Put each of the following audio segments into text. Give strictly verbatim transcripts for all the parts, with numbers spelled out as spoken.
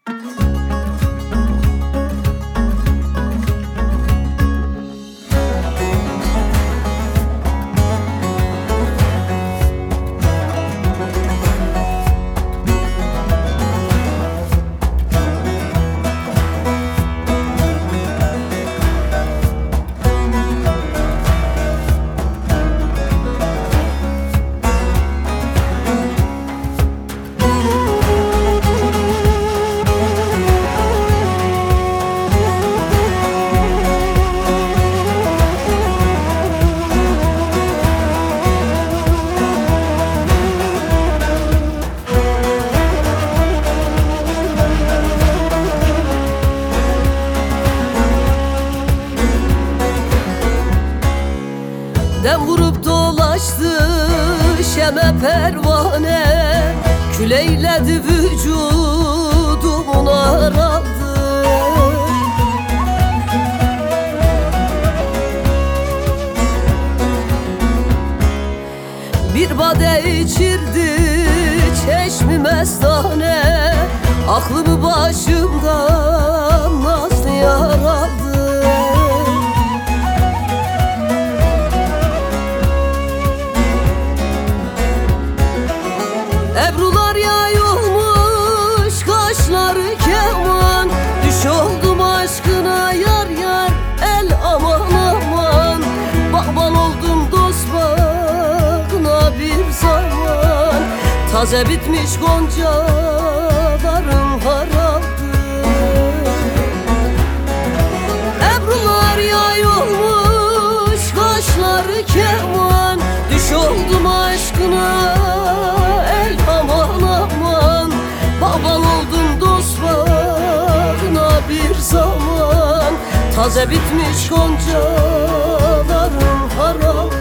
Dem vurup dolaştı şeme pervane, kül eyledi vücudumun araldı. Bir bade içirdi çeşmi mestane, aklımı başımdan nazlı yar aldı. Ebrular yay olmuş, kaşları keman, düş oldum aşkına yar yar, el aman aman. Bağban oldum dost bağına bir zaman, taze bitmiş goncalarım haraldı. Ebrular yay olmuş, kaşları keman, düş oldum aşkına el aman aman. Baban oldum dost bağına bir zaman, taze bitmiş goncalarım haraldı.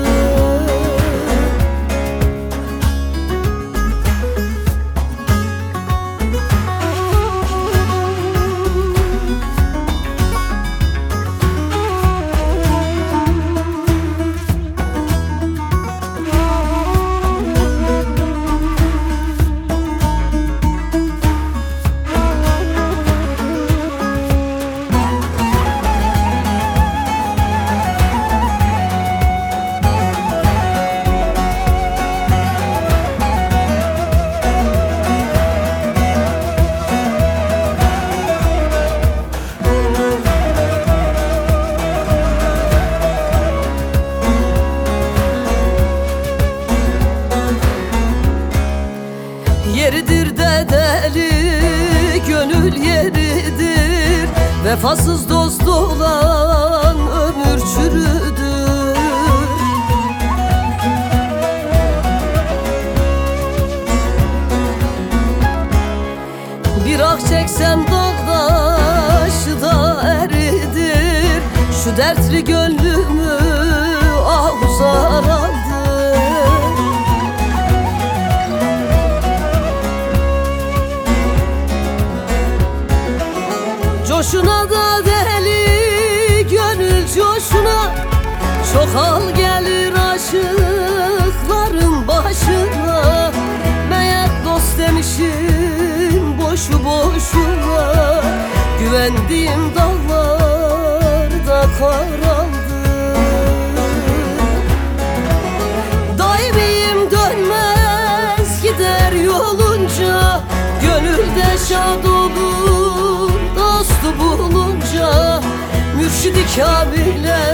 Yeridir de deli gönül yeridir, vefasız dost olan ömür çürüdür. Bir ah çeksen dağdaşı da eridir, şu dertli gönlümü ah uzar aldı. Coşuna da deli gönül coşuna, çok hal gelir aşıkların başına. Meğer dost demişim boşu boşuna, güvendiğim dallarda karaldı. Daimiyim dönmez gider yolunca, gönülde şad olur dostu bulunca. Mürşid-i Kamil'e